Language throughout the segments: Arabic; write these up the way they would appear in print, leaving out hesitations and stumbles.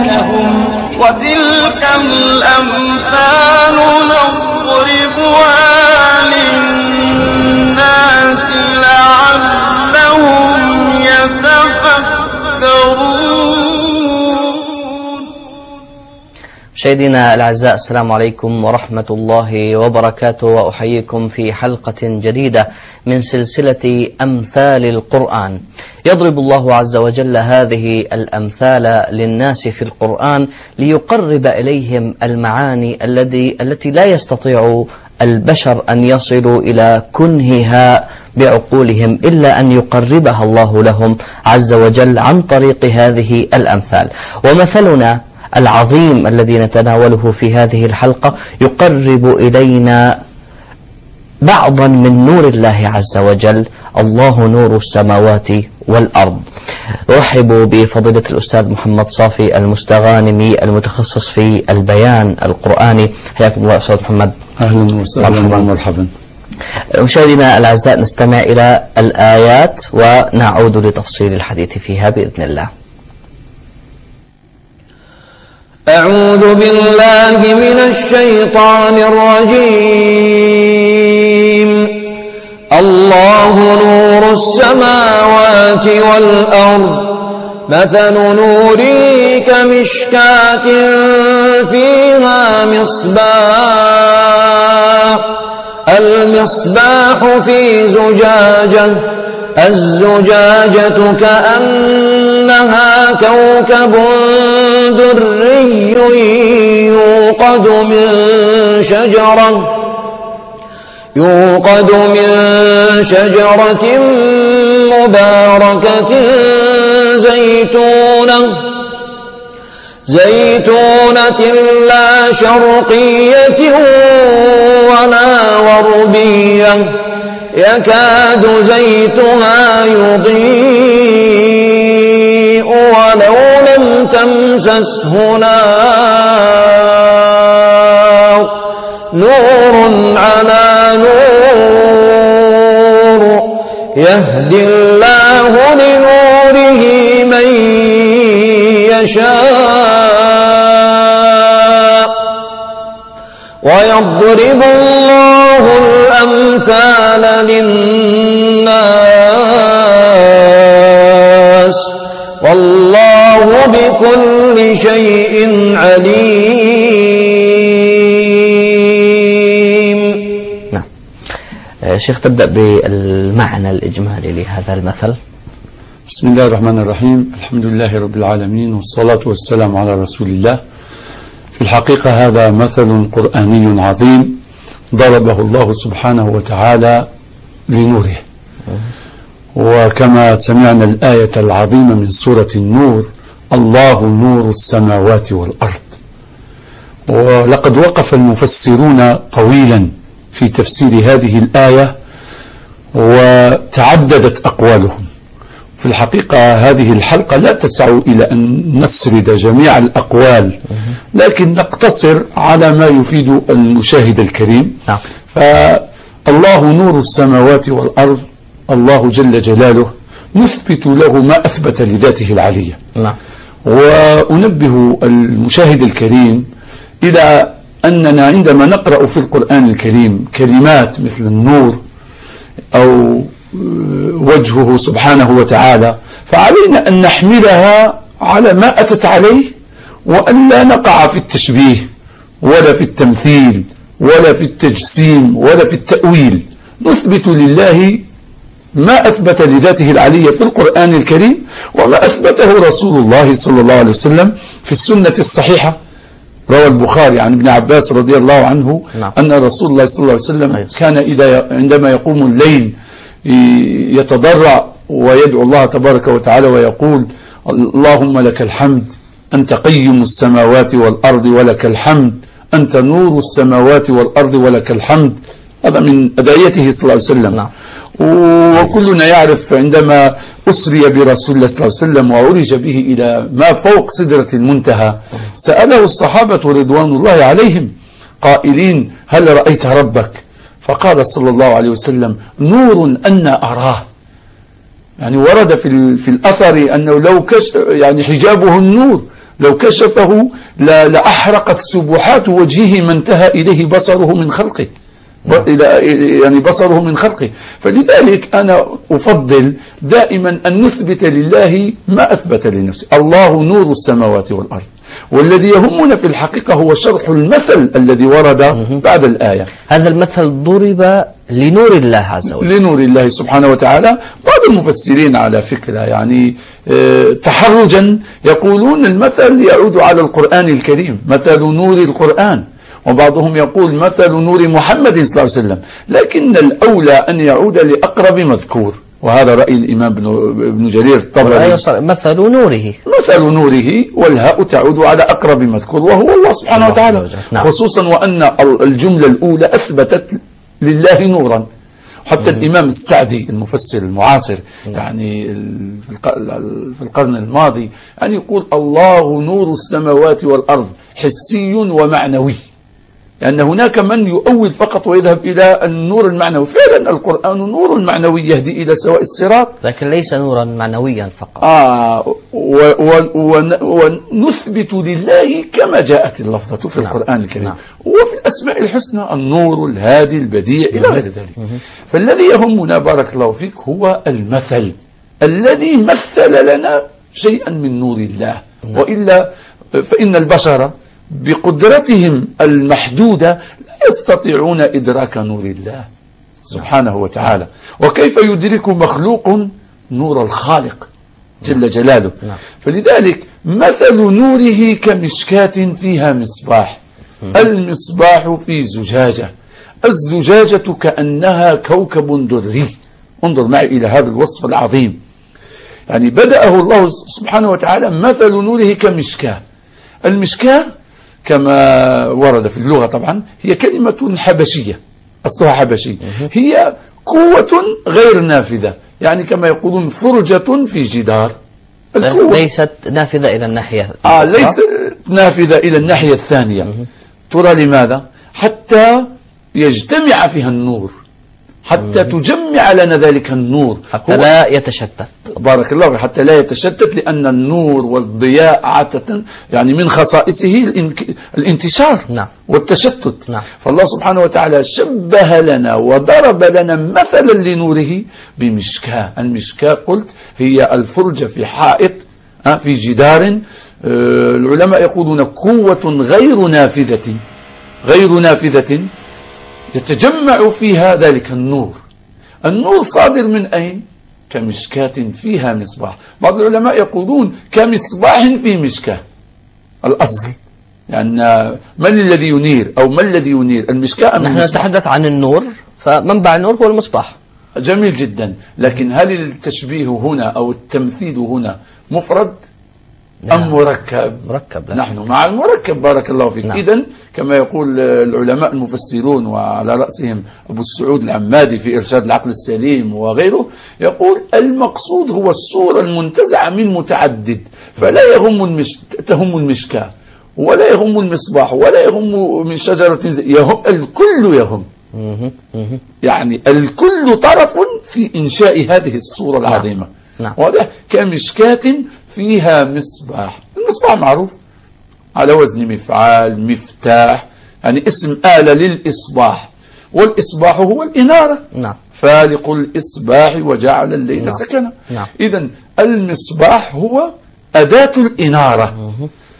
وتلك الأمثال نضربها للناس لعلهم يتفكرون. مشاهدينا الأعزاء، السلام عليكم ورحمة الله وبركاته، وأحييكم في حلقة جديدة من سلسلة أمثال القرآن. يضرب الله عز وجل هذه الأمثال للناس في القرآن ليقرب إليهم المعاني التي لا يستطيع البشر أن يصلوا إلى كنهها بعقولهم إلا أن يقربها الله لهم عز وجل عن طريق هذه الأمثال. ومثلنا العظيم الذي نتناوله في هذه الحلقة يقرب إلينا بعضا من نور الله عز وجل. الله نور السماوات والأرض. أرحب بفضيلة الأستاذ محمد صافي المستغانمي المتخصص في البيان القرآني. حياكم الله أستاذ محمد. أهلا وسهلا ومرحبا. مشاهدينا الأعزاء، نستمع إلى الآيات ونعود لتفصيل الحديث فيها بإذن الله. أعوذ بالله من الشيطان الرجيم. الله نور السماوات والأرض. مثل نوره كمشكاة فيها مصباح. المصباح في زجاجة. الزجاجة كأنها كوكب دري يوقد من شجرة مباركة زيتونة لا شرقية ولا غربية يكاد زيتها يضيء ولو لم تمسسه نار. نور على نور يهدي الله لنوره من يشاء ويضرب الله الأمثال للناس والله بكل شيء عليم. نعم. شيخ، تبدأ بالمعنى الإجمالي لهذا المثل. بسم الله الرحمن الرحيم. الحمد لله رب العالمين، والصلاة والسلام على رسول الله. في الحقيقة هذا مثل قرآني عظيم ضربه الله سبحانه وتعالى لنوره. وكما سمعنا الآية العظيمة من سورة النور: الله نور السماوات والأرض. ولقد وقف المفسرون طويلا في تفسير هذه الآية وتعددت أقوالهم. في الحقيقة هذه الحلقة لا تسع إلى أن نسرد جميع الأقوال، لكن نقتصر على ما يفيد المشاهد الكريم. فالله نور السماوات والأرض، الله جل جلاله نثبت له ما أثبت لذاته العلية. وأنبه المشاهد الكريم إلى أننا عندما نقرأ في القرآن الكريم كلمات مثل النور أو وجهه سبحانه وتعالى، فعلينا أن نحملها على ما أتت عليه، وأن لا نقع في التشبيه ولا في التمثيل ولا في التجسيم ولا في التأويل. نثبت لله ما أثبت لذاته العلية في القرآن الكريم، وما أثبته رسول الله صلى الله عليه وسلم في السنة الصحيحة. روى البخاري عن ابن عباس رضي الله عنه أن رسول الله صلى الله عليه وسلم كان عندما يقوم الليل يتضرع ويدعو الله تبارك وتعالى ويقول: اللهم لك الحمد أنت قيم السماوات والأرض ولك الحمد أنت نور السماوات والأرض ولك الحمد. هذا من أدعيته صلى الله عليه وسلم. وكلنا يعرف عندما أسري برسول الله صلى الله عليه وسلم وعرج به إلى ما فوق سدرة المنتهى، سأله الصحابة رضوان الله عليهم قائلين: هل رأيت ربك؟ فقال صلى الله عليه وسلم: نور أنا أراه. يعني ورد في الأثر أنه لو يعني حجابه النور لو كشفه لأحرقت سبحات وجهه ما انتهى إليه بصره من خلقه، يعني بصره من خلقه. فلذلك أنا أفضل دائما أن نثبت لله ما أثبت لنفسه. الله نور السماوات والأرض، والذي يهمنا في الحقيقة هو شرح المثل الذي ورد بعد الآية. هذا المثل ضرب لنور الله عز وجل، لنور الله سبحانه وتعالى. بعض المفسرين على فكرة يعني تحرجا يقولون المثل يعود على القرآن الكريم، مثل نور القرآن، وبعضهم يقول مثل نور محمد صلى الله عليه وسلم، لكن الأولى أن يعود لأقرب مذكور، وهذا رأي الإمام ابن جرير الطبري. مثل نوره، مثل نوره، والهاء تعود على أقرب مذكور وهو الله سبحانه وتعالى. خصوصا وأن الجملة الأولى أثبتت لله نورا. حتى الإمام السعدي المفسر المعاصر يعني في القرن الماضي يعني يقول الله نور السماوات والأرض حسي ومعنوي، لأن هناك من يؤول فقط ويذهب إلى النور المعنوي. فعلا القرآن نور معنوي يهدي إلى سواء الصراط، لكن ليس نورا معنويا فقط. ونثبت لله كما جاءت اللفظة في القرآن الكريم. وفي الأسماء الحسنى النور، الهادي، البديع، إلى غير ذلك. فالذي يهمنا بارك الله فيك هو المثل الذي مثل لنا شيئا من نور الله. وإلا فإن البشر بقدرتهم المحدودة لا يستطيعون إدراك نور الله سبحانه وتعالى. وكيف يدرك مخلوق نور الخالق جل جلاله؟ فلذلك مثل نوره كمشكاة فيها مصباح، المصباح في زجاجة، الزجاجة كأنها كوكب دري. انظر معي إلى هذا الوصف العظيم، يعني بدأه الله سبحانه وتعالى مثل نوره كمشكاة. المشكاة كما ورد في اللغة طبعا هي كلمة حبشية، أصلها حبشي، هي قوة غير نافذة، يعني كما يقولون فرجة في جدار. ليست نافذة إلى الناحية ليست نافذة إلى الناحية الثانية. ترى لماذا؟ حتى يجتمع فيها النور، حتى تجمع لنا ذلك النور، حتى لا يتشتت. بارك الله فيك، حتى لا يتشتت، لأن النور والضياء عادة يعني من خصائصه الانتشار والتشتت. فالله سبحانه وتعالى شبه لنا وضرب لنا مثلا لنوره بمشكاة. المشكاة قلت هي الفرجة في حائط في جدار. العلماء يقولون قوة غير نافذة يتجمع فيها ذلك النور. النور صادر من أين؟ كمشكاة فيها مصباح. بعض العلماء يقولون كمصباح في مشكاة. الأصل لأن يعني من الذي ينير أو ما الذي ينير؟ المشكاة. نحن نتحدث عن النور، فمنبع النور هو المصباح. جميل جدا، لكن هل التشبيه هنا أو التمثيل هنا مفرد أم مركب؟ مركب. نحن مع المركب بارك الله فيك. إذن كما يقول العلماء المفسرون وعلى رأسهم أبو السعود العمادي في إرشاد العقل السليم وغيره، يقول المقصود هو الصورة المنتزعة من متعدد، فلا تهم المشكاة ولا يهم المصباح ولا يهم من شجرة الكل يهم. يعني الكل طرف في إنشاء هذه الصورة العظيمة. واضح؟ كمشكاة فيها مصباح. المصباح معروف على وزن مفعال، مفتاح، يعني اسم آلة للإصباح، والإصباح هو الإنارة. فالق الإصباح وجعل الليل سكنا. إذن المصباح هو أداة الإنارة.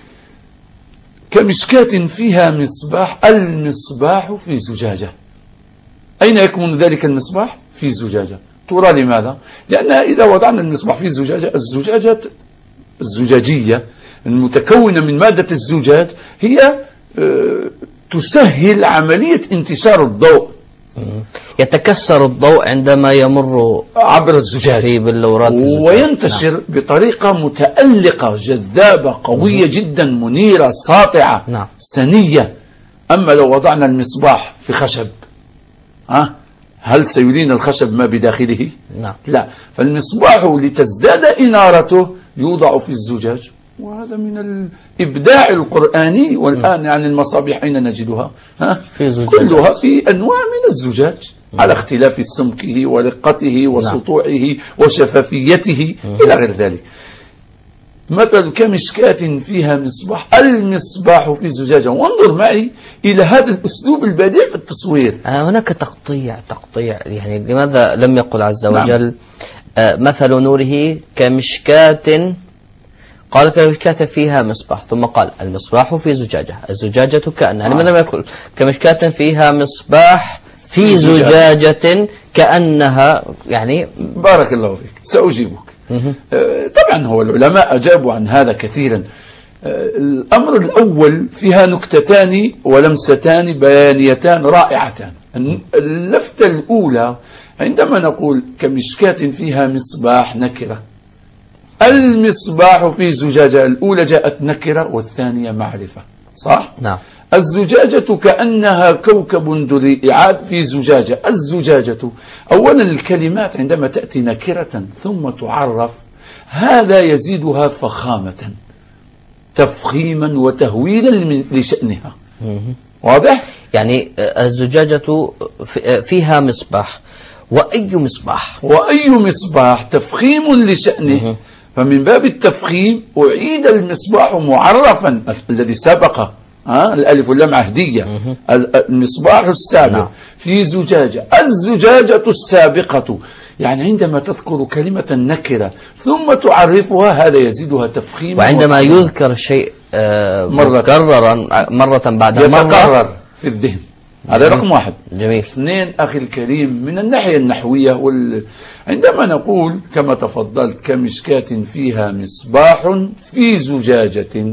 كمشكاة فيها مصباح، المصباح في زجاجة. أين يكمن ذلك المصباح؟ في زجاجة. ترى لماذا؟ لأن إذا وضعنا المصباح في زجاجة، الزجاجية المتكونة من مادة الزجاج هي تسهل عملية انتشار الضوء. يتكسر الضوء عندما يمر عبر الزجاج في بلورات الزجاج، وينتشر بطريقة متألقة جذابة قوية جدا، منيرة ساطعة سنية. أما لو وضعنا المصباح في خشب هل سيرينا الخشب ما بداخله؟ لا. فالمصباح لتزداد إنارته يوضع في الزجاج، وهذا من الإبداع القرآني. والآن يعني المصابيح أين نجدها؟ في زجاج، كلها في أنواع من الزجاج على اختلاف سمكه ورقته وسطوعه وشفافيته إلى غير ذلك. مثل كمشكاة فيها مصباح، المصباح في زجاجة. وانظر معي إلى هذا الأسلوب البديع في التصوير. هناك تقطيع يعني لماذا لم يقل عز وجل مثل نوره كمشكاة، قال كمشكاة فيها مصباح، ثم قال المصباح في زجاجة، الزجاجة كأنها. لماذا لم يقل كمشكاة فيها مصباح في زجاجة كأنها؟ يعني بارك الله فيك، سأجيبك. طبعا هو العلماء أجابوا عن هذا كثيرا. الأمر الأول فيها نكتتان ولمستان بيانيتان رائعتان. اللفتة الأولى عندما نقول كمشكاة فيها مصباح نكرة، المصباح في زجاجة الأولى جاءت نكرة والثانية معرفة، صح؟ نعم. الزجاجة كأنها كوكب دري إعاد في زجاجة. الزجاجة أولا الكلمات عندما تأتي نكرة ثم تعرف هذا يزيدها فخامة، تفخيما وتهويلا لشأنها. واضح؟ يعني الزجاجة فيها مصباح، وأي مصباح؟ وأي مصباح تفخيم لشأنه، فمن باب التفخيم أعيد المصباح معرفا الذي سبق، الألف واللام عهدية. المصباح السابق في زجاجة، الزجاجة السابقة. يعني عندما تذكر كلمة نكرة ثم تعرفها هذا يزيدها تفخيما. وعندما يذكر شيء مكررا مرة بعد مرة يتكرر في الذهن. هذا رقم واحد. جميل. اثنين أخي الكريم، من الناحية النحوية عندما نقول كما تفضلت كمشكاة فيها مصباح في زجاجة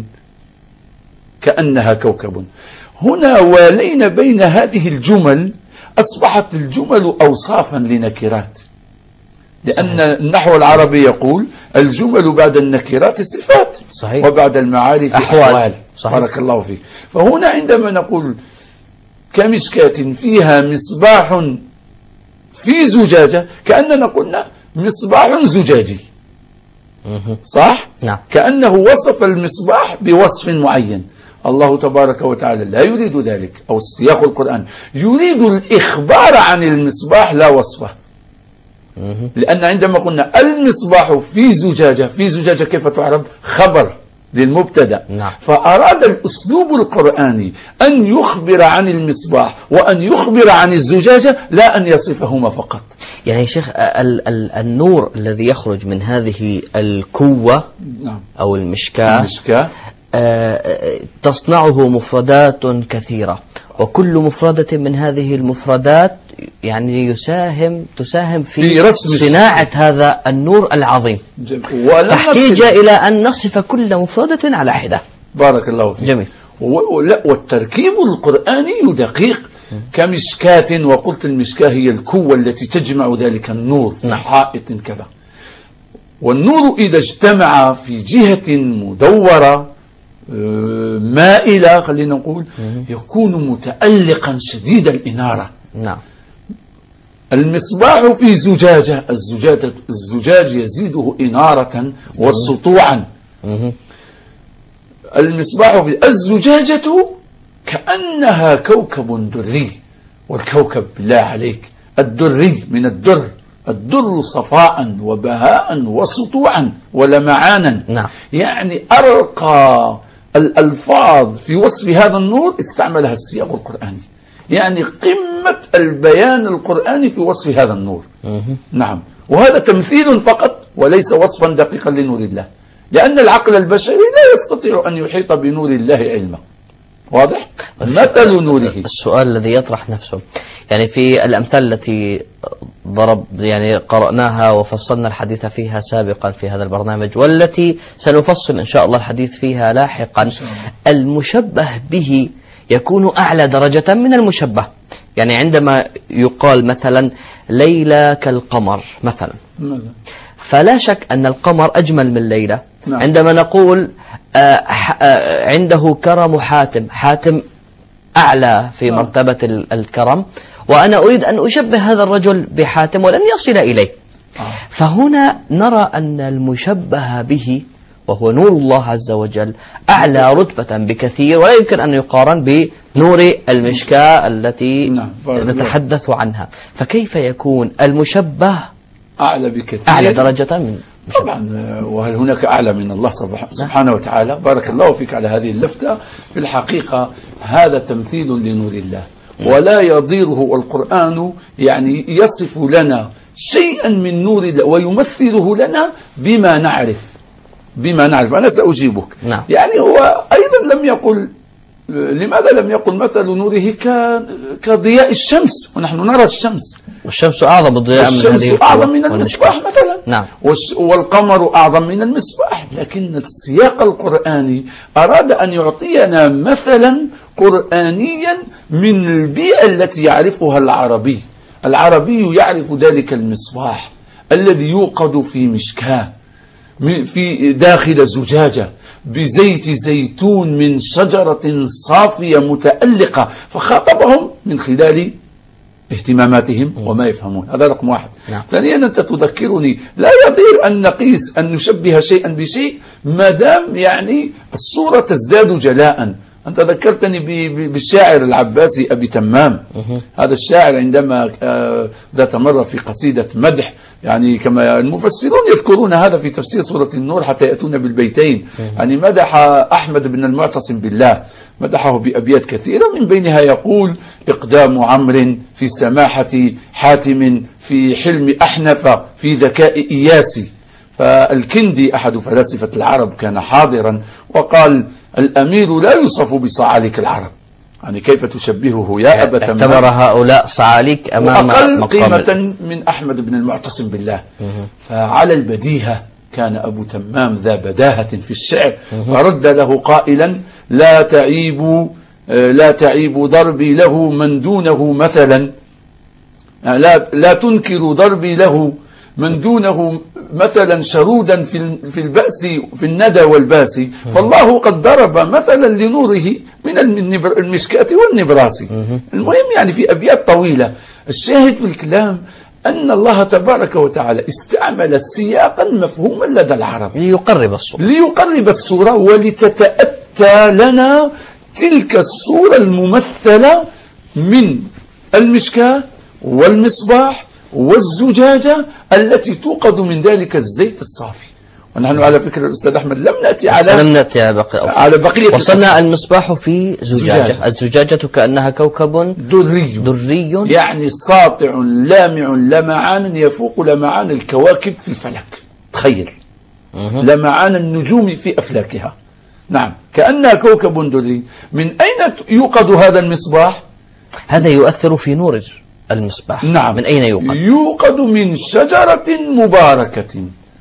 كأنها كوكب، هنا والينا بين هذه الجمل، أصبحت الجمل أوصافا لنكرات، لأن النحو العربي يقول الجمل بعد النكرات صفات، صحيح. وبعد المعارف أحوال. صحيح. بارك الله فيك. فهنا عندما نقول كمشكاة فيها مصباح في زجاجة كأننا قلنا مصباح زجاجي، صح؟ نعم. كأنه وصف المصباح بوصف معين. الله تبارك وتعالى لا يريد ذلك، أو السياق القرآن يريد الإخبار عن المصباح لا وصفه. لأن عندما قلنا المصباح في زجاجة، في زجاجة كيف تعرف؟ خبر للمبتدأ. نعم. فأراد الأسلوب القرآني أن يخبر عن المصباح وأن يخبر عن الزجاجة، لا أن يصفهما فقط. يعني شيخ النور الذي يخرج من هذه الكوة نعم. أو المشكاة تصنعه مفردات كثيرة، وكل مفردة من هذه المفردات يعني تساهم في صناعة هذا النور العظيم. فاحتاج إلى أن نصف كل مفردة على حدة. بارك الله فيك. جميل. والتركيب القرآني دقيق. كمشكاة، وقلت المشكاة هي الكوة التي تجمع ذلك النور في حائط كذا. والنور إذا اجتمع في جهة مدورة مائلة خلينا نقول يكون متألقا شديد الإنارة. نعم. المصباح في زجاجة، الزجاج يزيده إنارة وسطوعا. المصباح في الزجاجة كأنها كوكب دري، والكوكب بالله عليك الدري من الدر، الدر صفاء وبهاء وسطوعا ولمعانا. نعم. يعني أرقى الألفاظ في وصف هذا النور استعملها السياق القرآني، يعني قمة البيان القرآني في وصف هذا النور. نعم. وهذا تمثيل فقط وليس وصفا دقيقا لنور الله، لأن العقل البشري لا يستطيع أن يحيط بنور الله علما. واضح؟ مثل نوره. السؤال الذي يطرح نفسه، يعني في الأمثال التي يعني قرأناها وفصلنا الحديث فيها سابقا في هذا البرنامج، والتي سنفصل إن شاء الله الحديث فيها لاحقا، المشبه به يكون أعلى درجة من المشبه. يعني عندما يقال مثلا ليلى كالقمر مثلا، فلا شك أن القمر أجمل من ليلى. نعم. عندما نقول عنده كرم حاتم أعلى في مرتبة الكرم، وأنا أريد أن أشبه هذا الرجل بحاتم ولن يصل إليه. فهنا نرى أن المشبه به وهو نور الله عز وجل أعلى رتبة بكثير، ولا يمكن أن يقارن بنور المشكاة التي نتحدث عنها. فكيف يكون المشبه أعلى بكثير، أعلى درجة من طبعا. وهل هناك أعلى من الله سبحانه وتعالى؟ بارك الله فيك على هذه اللفتة. في الحقيقة هذا تمثيل لنور الله، ولا يضيره القرآن، يعني يصف لنا شيئا من نور الله ويمثله لنا بما نعرف. أنا سأجيبك. نعم. يعني هو أيضا لم يقل، لماذا لم يقل مثل نوره كضياء الشمس، ونحن نرى الشمس، والشمس أعظم ضياء من هذه الشمس أعظم من المصباح مثلا. نعم. والقمر أعظم من المصباح. لكن السياق القرآني أراد أن يعطينا مثلا قرآنيا من البيئة التي يعرفها العربي. العربي يعرف ذلك المصباح الذي يوقد في مشكاة في داخل زجاجة بزيت زيتون من شجرة صافية متألقة، فخاطبهم من خلال اهتماماتهم وما يفهمون. هذا رقم واحد. نعم. ثانيا أنت تذكرني، لا يضير أن نقيس، أن نشبه شيئا بشيء ما دام يعني الصورة تزداد جلاء. أنت ذكرتني بالشاعر العباسي أبي تمام. هذا الشاعر عندما ذات مرة في قصيدة مدح، يعني كما المفسرون يذكرون هذا في تفسير سورة النور حتى يأتون بالبيتين، يعني مدح أحمد بن المعتصم بالله، مدحه بأبيات كثيرة، من بينها يقول: إقدام عمرو في سماحة حاتم، في حلم أحنف، في ذكاء إياسي. فالكندي أحد فلاسفة العرب كان حاضرا وقال: الأمير لا يوصف بصعاليك العرب. يعني كيف تشبهه يا أبا تمام؟ اعتبر هؤلاء صعاليك أمام أقل قيمة من أحمد بن المعتصم بالله. فعلى البديهة كان أبو تمام ذا بداهة في الشعر، فرد له قائلا: لا تعيب ضربي له من دونه مثلا، لا تنكر ضربي له من دونه مثلا شرودا في البأس في الندى والباس، فالله قد ضرب مثلا لنوره من المشكاة والنبراس. المهم يعني في أبيات طويلة. الشاهد بالكلام أن الله تبارك وتعالى استعمل سياقا مفهوما لدى العرب ليقرب الصورة ولتتأتى لنا تلك الصورة الممثلة من المشكاة والمصباح والزجاجة التي توقد من ذلك الزيت الصافي. ونحن على فكرة الأستاذ أحمد لم نأتي على بقية. وصلنا المصباح في زجاجة. الزجاجة كأنها كوكب دري يعني ساطع لامع لمعان يفوق لمعان الكواكب في الفلك. تخيل لمعان النجوم في أفلاكها. نعم، كأنها كوكب دري. من أين يوقد هذا المصباح؟ هذا يؤثر في نور المصباح. نعم. من أين يوقد؟ يوقد من شجرة مباركة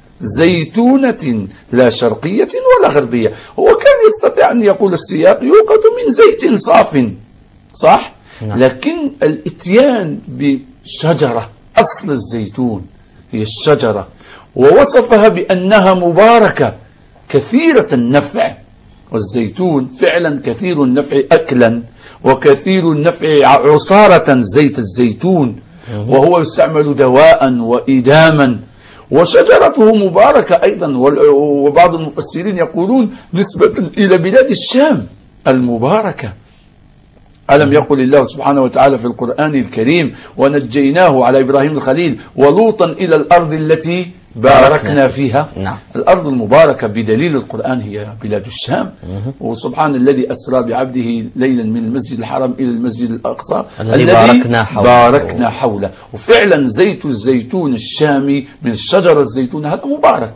زيتونة لا شرقية ولا غربية. هو كان يستطيع أن يقول السياق يوقد من زيت صاف، صح؟ نعم. لكن الاتيان بشجرة، أصل الزيتون هي الشجرة، ووصفها بأنها مباركة كثيرة النفع. والزيتون فعلا كثير النفع أكلا، وكثير النفع عصارة زيت الزيتون، وهو يستعمل دواء وإداما، وشجرته مباركة أيضا. وبعض المفسرين يقولون نسبة إلى بلاد الشام المباركة. ألم يقل الله سبحانه وتعالى في القرآن الكريم: ونجيناه على إبراهيم الخليل ولوطا إلى الأرض التي باركنا فيها. نعم. الأرض المباركة بدليل القرآن هي بلاد الشام. وسبحان الذي أسرى بعبده ليلا من المسجد الحرام إلى المسجد الأقصى الذي باركنا حوله. وفعلا زيت الزيتون الشامي من الشجرة الزيتون هذا مبارك.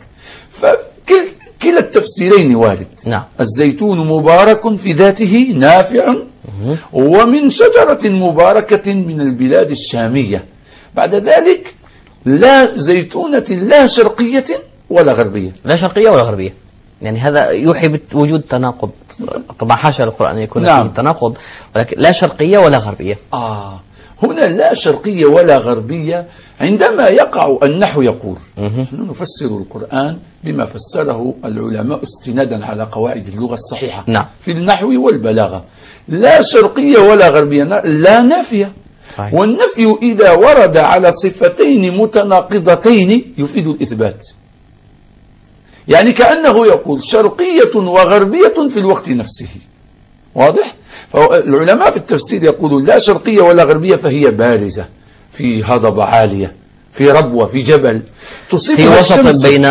فكلا التفسيرين وارد. نعم. الزيتون مبارك في ذاته نافع، ومن شجرة مباركة من البلاد الشامية. بعد ذلك لا زيتونة لا شرقية ولا غربية. لا شرقية ولا غربية، يعني هذا يوحي بوجود تناقض. طبعا حاشا القرآن أن يكون فيه تناقض، ولكن لا شرقية ولا غربية. هنا لا شرقية ولا غربية. عندما يقع النحو يقول نفسر القرآن بما فسره العلماء استنادا على قواعد اللغة الصحيحة. نعم. في النحو والبلاغة لا شرقية ولا غربية، لا نافية. صحيح. والنفي إذا ورد على صفتين متناقضتين يفيد الإثبات. يعني كأنه يقول شرقية وغربية في الوقت نفسه. واضح؟ فالعلماء في التفسير يقولون لا شرقية ولا غربية، فهي بارزة في هضبة عالية، في ربوة، في جبل، في وسط بين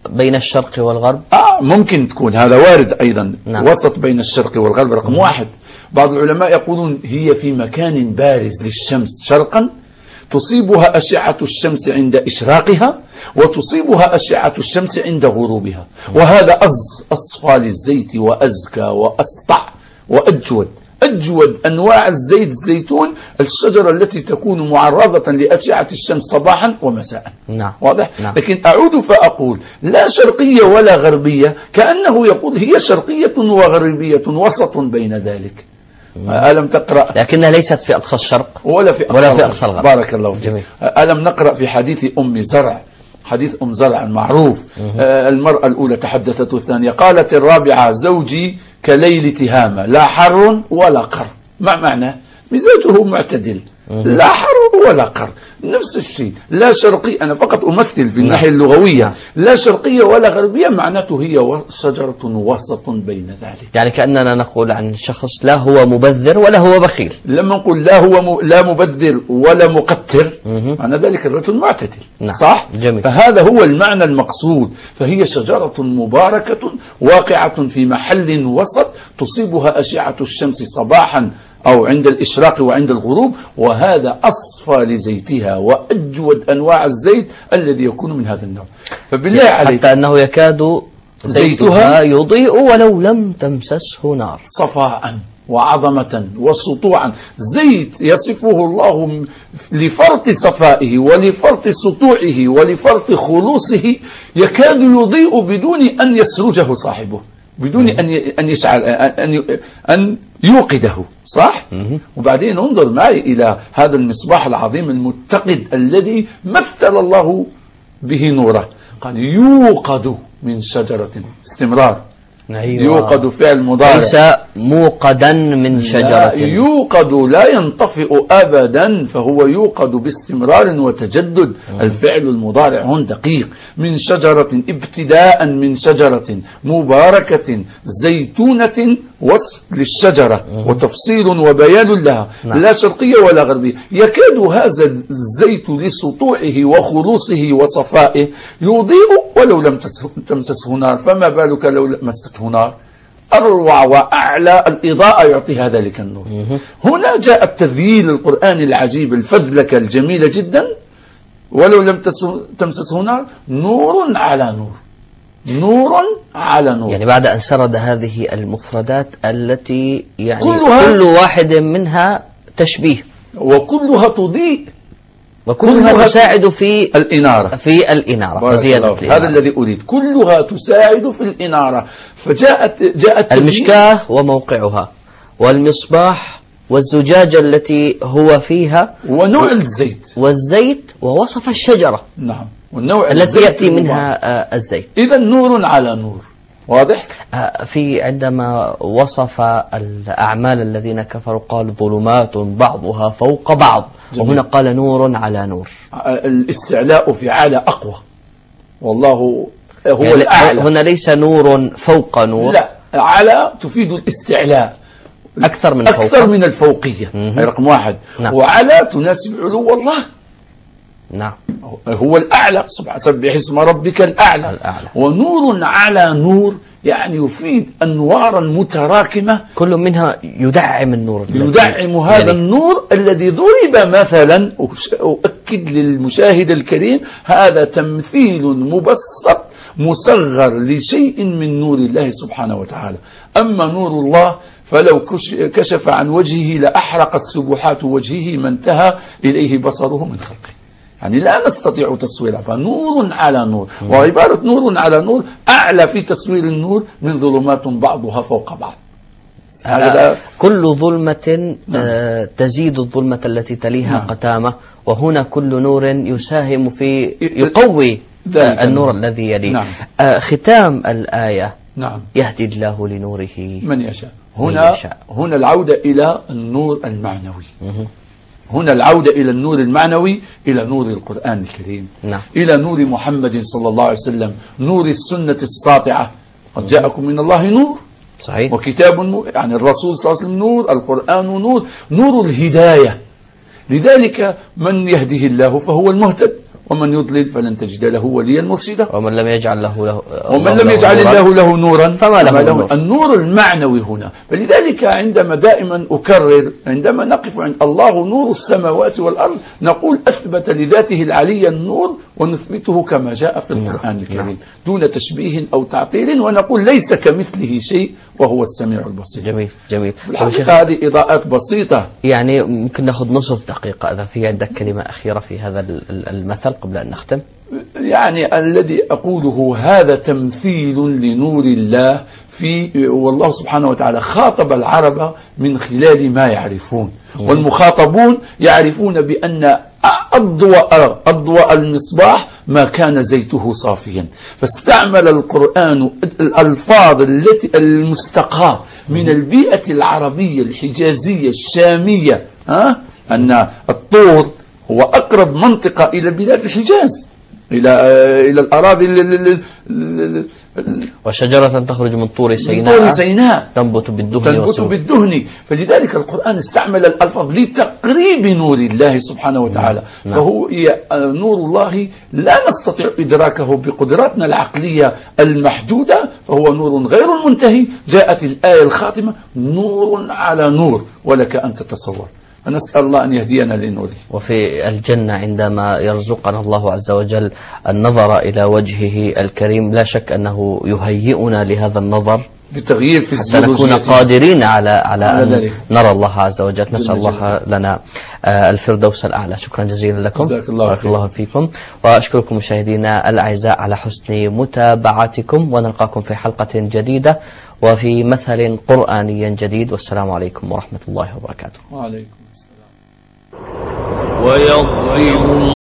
بين الشرق والغرب؟ ممكن تكون، هذا وارد أيضا. نعم. وسط بين الشرق والغرب رقم واحد. بعض العلماء يقولون هي في مكان بارز للشمس شرقا، تصيبها أشعة الشمس عند إشراقها وتصيبها أشعة الشمس عند غروبها، وهذا أصفى للزيت وأزكى وأسطع وأجود. أجود أنواع الزيت الزيتون الشجرة التي تكون معرضة لأشعة الشمس صباحا ومساء. نعم. واضح؟ نعم. لكن أعود فأقول لا شرقية ولا غربية، كأنه يقول هي شرقية وغربية وسط بين ذلك. ألم تقرأ؟ لكنها ليست في أقصى الشرق ولا في أقصى الغرب. بارك الله فيك. جميل. ألم نقرأ في حديث أم زرع، حديث أم زرع المعروف، المرأة الأولى تحدثت الثانية، قالت الرابعة زوجي كليل تهامة لا حر ولا قر. ما معنى؟ مزاجه معتدل، لا حر ولا قر، نفس الشيء. لا شرقي، أنا فقط أمثل في الناحية اللغوية، لا شرقية ولا غربية، معناته هي شجرة وسط بين ذلك. يعني كأننا نقول عن شخص لا هو مبذر ولا هو بخيل. لما نقول لا هو لا مبذر ولا مقتر، معنى ذلك الرجل معتدل. نعم. صح؟ جميل. فهذا هو المعنى المقصود. فهي شجرة مباركة واقعة في محل وسط، تصيبها أشعة الشمس صباحا أو عند الإشراق وعند الغروب، وهذا أصفى لزيتها وأجود أنواع الزيت الذي يكون من هذا النوع. فبالله عليك، حتى أنه يكاد زيتها يضيء ولو لم تمسسه نار. صفاء وعظمة وسطوعا. زيت يصفه الله لفرط صفائه ولفرط سطوعه ولفرط خلوصه، يكاد يضيء بدون أن يسرجه صاحبه، بدون أن يشعل أن يوقده. صح؟ وبعدين انظر معي إلى هذا المصباح العظيم المتقد الذي مثل الله به نوره، قال يوقد من شجرة، استمرار. أيوة. يوقد فعل مضارع، ليس موقدا من شجرة. يوقد لا ينطفئ أبدا، فهو يوقد باستمرار وتجدد. الفعل المضارع هون دقيق. من شجرة، ابتداء من شجرة مباركة زيتونة، وصف للشجرة وتفصيل وبيان لها. نعم. لا شرقية ولا غربية. يكاد هذا الزيت لسطوعه وخلوصه وصفائه يضيء ولو لم تمسسه نار، فما بالك لو مسته نار؟ أروع وأعلى الإضاءة يعطيها ذلك النور. هنا جاء التذييل القرآني العجيب، الفذلكة الجميلة جدا. ولو لم تمسسه نار، نور على نور، نور على نور. يعني بعد أن سرد هذه المفردات التي يعني كل واحد منها تشبيه، وكلها تضيء، وكلها تساعد في الإنارة، وزيادة الإنارة. هذا الذي أريد، كلها تساعد في الإنارة. جاءت المشكاة وموقعها، والمصباح، والزجاجة التي هو فيها، ونوع الزيت، والزيت، ووصف الشجرة. نعم، والنوع التي يأتي منها الزيت. إذا نور على نور. واضح؟ في عندما وصف الأعمال الذين كفروا قال ظلمات بعضها فوق بعض. جميل. وهنا قال نور على نور. الاستعلاء في على أقوى، والله هو يعني الأعلى. هنا ليس نور فوق نور، لا، على تفيد الاستعلاء أكثر من الفوقية. رقم واحد. نعم. وعلى تناسب علو الله. نعم، هو الأعلى، سبح اسم ربك الأعلى. ونور على نور يعني يفيد أنوارا متراكمة، كل منها يدعم النور، يدعم هذا النور الذي ضرب مثلا. أؤكد للمشاهد الكريم، هذا تمثيل مبسط مصغر لشيء من نور الله سبحانه وتعالى. أما نور الله فلو كشف عن وجهه لأحرقت سبحات وجهه ما انتهى إليه بصره من خلقه. يعني لا نستطيع تصويرها، فنور على نور. وعبارة نور على نور أعلى في تصوير النور من ظلمات بعضها فوق بعض. كل ظلمة تزيد الظلمة التي تليها قتامة، وهنا كل نور يساهم في يقوي النور الذي يليه. ختام الآية، يهدي الله لنوره من يشاء. هنا العودة إلى النور المعنوي. هنا العودة إلى النور المعنوي، إلى نور القرآن الكريم. إلى نور محمد صلى الله عليه وسلم، نور السنة الساطعة. قد جاءكم من الله نور، صحيح، وكتاب يعني الرسول صلى الله عليه وسلم نور، القرآن نور، نور الهداية. لذلك من يهده الله فهو المهتد، ومن يضلل فلن تجد له وليا مرشدا. ومن لم يجعل له ومن لم يجعل الله له نورا فما له نور. النور المعنوي هنا. فلذلك عندما دائما أكرر عندما نقف عند الله نور السماوات والأرض نقول أثبت لذاته العلي النور ونثبته كما جاء في القرآن الكريم دون تشبيه أو تعطيل، ونقول ليس كمثله شيء وهو السميع البصير. جميل جميل. الحقيقة هذه إضاءات بسيطة، يعني ممكن نأخذ نصف دقيقة إذا في عندك كلمة أخيرة في هذا المثل قبل أن نختم. يعني الذي أقوله هذا تمثيل لنور الله والله سبحانه وتعالى خاطب العرب من خلال ما يعرفون، والمخاطبون يعرفون بأن أضواء المصباح ما كان زيته صافيا، فاستعمل القرآن الألفاظ التي المستقاة من البيئة العربية الحجازية الشامية، أن الطور هو أقرب منطقة إلى بلاد الحجاز، إلى الأراضي وشجرة تخرج من طور سيناء تنبت بالدهن. فلذلك القرآن استعمل الألفاظ لتقريب نور الله سبحانه وتعالى. فهو نور الله لا نستطيع إدراكه بقدراتنا العقلية المحدودة، فهو نور غير منتهي. جاءت الآية الخاتمة نور على نور ولك أن تتصور. فنسأل الله أن يهدينا لنوره. وفي الجنة عندما يرزقنا الله عز وجل النظر إلى وجهه الكريم لا شك أنه يهيئنا لهذا النظر بتغيير في حتى نكون قادرين على أن نرى الله عز وجل. نسأل الله لنا الفردوس الأعلى. شكرا جزيلا لكم، بارك الله فيكم، وأشكركم مشاهدينا الأعزاء على حسن متابعتكم، ونلقاكم في حلقة جديدة وفي مثل قرآني جديد، والسلام عليكم ورحمة الله وبركاته. وعليكم السلام. ويضرب